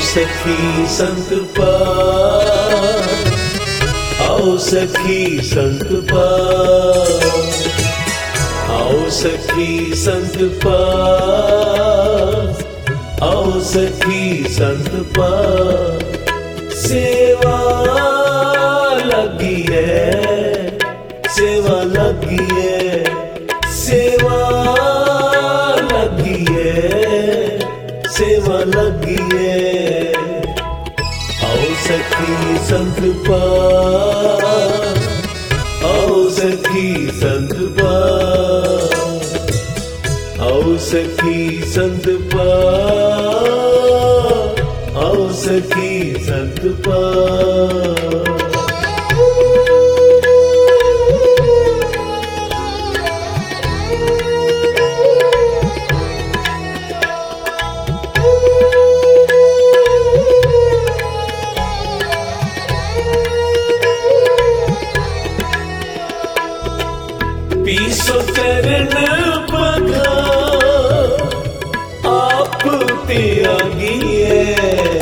सखी संत पास, आओ सखी संत पास, आओ सखी संत पास, आओ सखी संत पास। सेवा लगी है, सेवा लगी है, सेवा लगी है, सेवा लगी है। आओ सखी संत पास, आओ सखी संत पास, आओ सखी संत पास, आओ सखी संत पास। पीसो चरण पगा आप त्यागी है,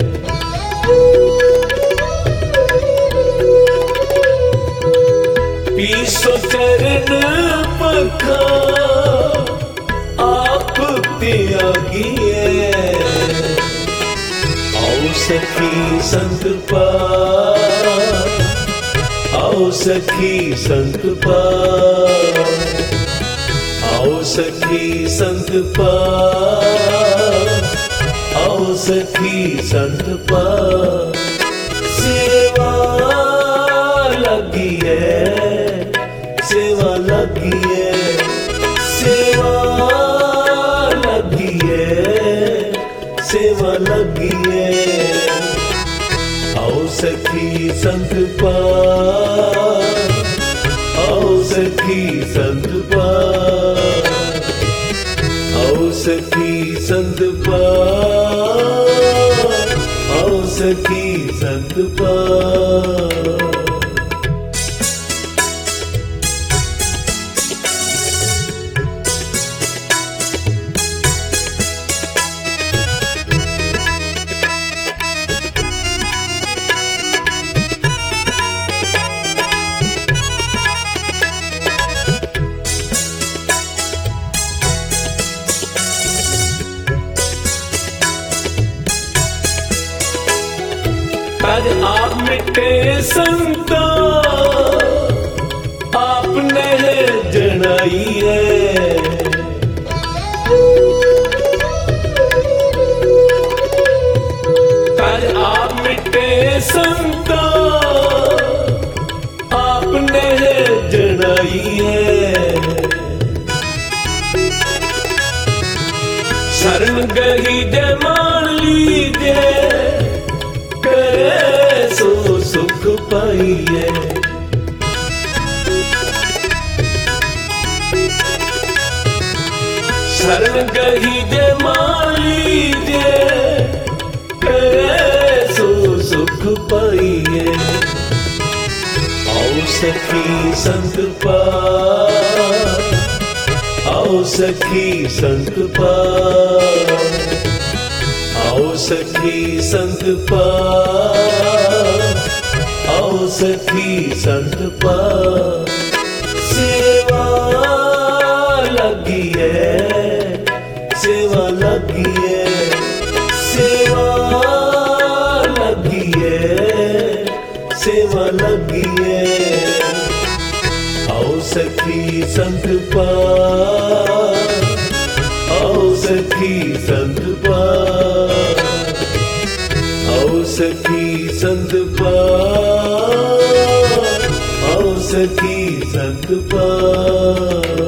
पीसो चरण पगा आप त्यागी है। आओ सखी संत पास, आओ सखी संत पास, आओ सखी संत पास, आओ सखी संत पास। सेवा लगी है, सेवा लगी है, सेवा लगी है, सेवा लगी है। आओ सखी संत पास, आओ सखी संत पास, आओ सखी संत पास, आओ सखी संत पास। आज आप मिटे संता, आपने जनाई है। आज आप मिटे संता, आपने जनाई है। शरण गही जय मान लीजिए, करे सो सुख पाइए। शरण गही जय मान लीजिए, करे सो सुख पाइए। आओ सखी संत पास, आओ सखी संत पास, आओ सखी संत पास, आओ सखी संत पास। सेवा लगी है, सेवा लगी है, सेवा लगी है, सेवा लगी है। आओ सखी संत पास, आओ सखी संत पास, आओ सखी संत पास, आओ सखी संत पास।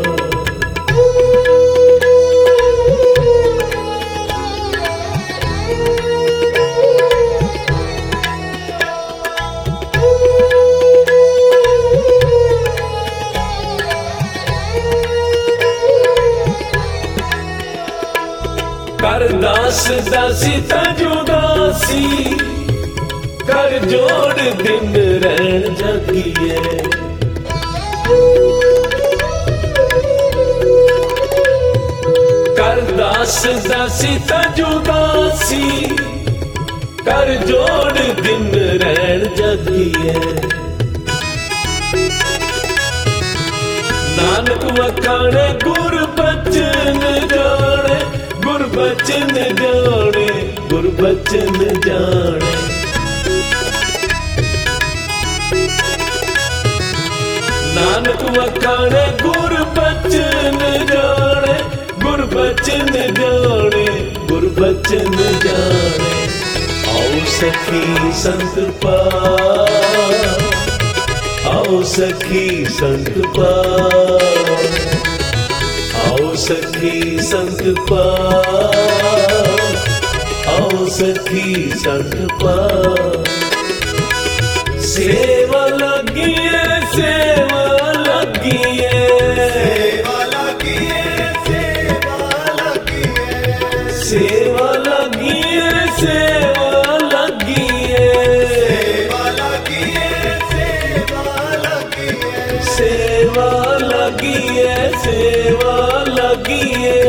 कर दास दासी तजुदासी, कर जोड़ दिन रहन जगिए। कर दास दासी तजुदासी, कर जोड़ दिन रैन जगिए। नानक वखाणे गुरबचन जाने, गुरबचन जाने, गुरबचन जाने। नानक वखाणे गुरबचन जाने, गुरबचन जाने, गुरबचन जाने। आओ सखी संत पास, आओ सखी संत पास, आओ सखी संत पास, आओ सखी संत पास। सेवा लगी है, सेवा लगी है, सेवा लगी है, सेवा लगी है, सेवा लगी है, सेवा लगी है, सेवा लगी है, सेवा लगी है, सेवा लगी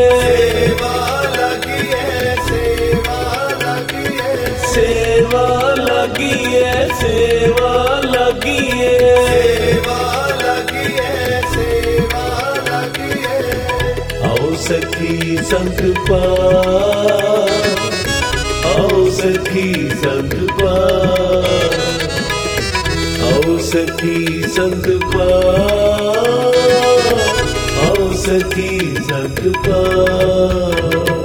है, सेवा लगी है, सेवा लगी है, सेवा लगी है, सेवा लगी है, सेवा लगी है। आओ सखी संत पास, आओ सखी संत पास, आओ सखी संत पास, आओ सखी संत पास।